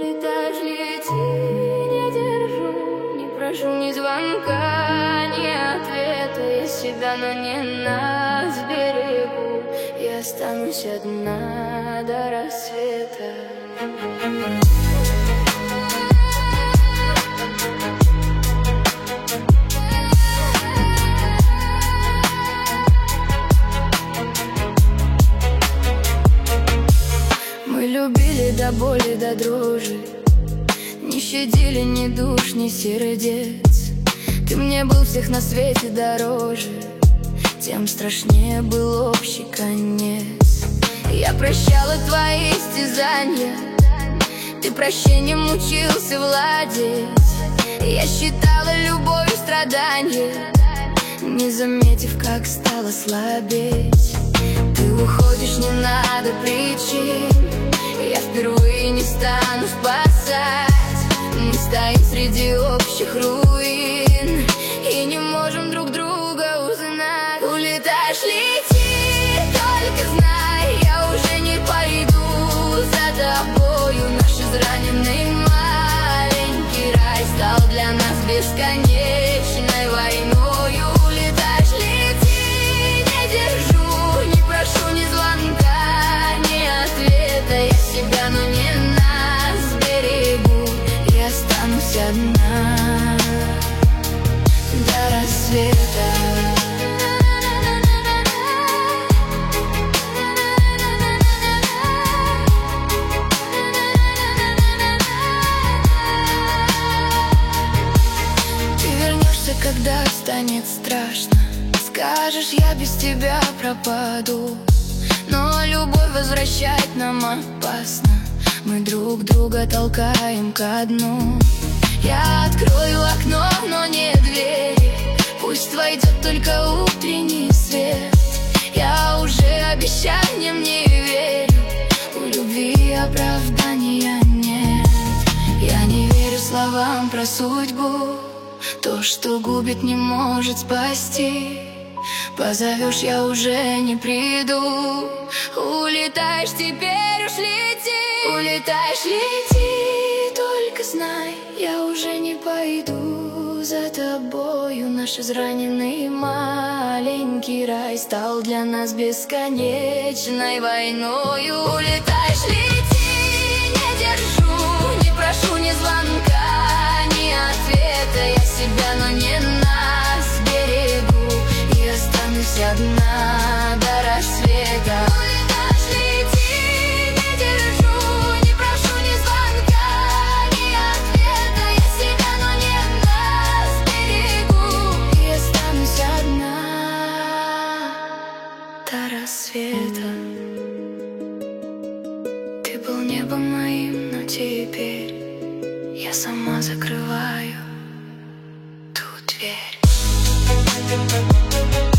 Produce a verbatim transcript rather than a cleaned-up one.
Улетаешь, лети, не держу, не прошу ни звонка, ни ответа. Я себя, но не нас берегу. Я останусь одна до рассвета. Мы любили до боли, до дрожи, не щадили ни душ, ни сердец. Ты мне был всех на свете дороже, тем страшнее был общий конец. Я прощала твои истязания, ты прощением учился владеть. Я считала любовью страдания, не заметив, как стала слабеть. Ты уходишь, не надо причин, я впервые не стану спасать. Мы стоим среди общих руин и не можем друг друга узнать. Улетаешь, лети, только знай, я уже не пойду за тобою. Наш израненный маленький рай стал для нас бесконечной войною. Улетаешь, лети, не держу, не прошу ни звонка, ни ответа. Я себя, но не нас берегу. Я останусь одна до рассвета. Ты вернешься, когда станет страшно. Скажешь, я без тебя пропаду. Но любовь возвращать нам опасно. Мы друг друга толкаем ко дну. Я открою окно, но не двери. Пусть войдет только утренний свет. Я уже обещаниям не верю. У любви оправдания нет. Я не верю словам про судьбу. То, что губит, не может спасти. Позовешь, я уже не приду. Улетаешь, теперь уж лети. Улетаешь, лети, только знай, я уже не пойду за тобою. Наш израненный маленький рай стал для нас бесконечной войною. Улетаешь, лети, не держу, не прошу ни звонка, ни ответа. Я себя, но не нас берегу. И останусь одна до рассвета. Улетаешь, лети, не держу, не прошу ни звонка, ни ответа. Я себя, но не нас берегу. И останусь одна до рассвета. Ты был небом моим, но теперь я сама закрываю ту дверь.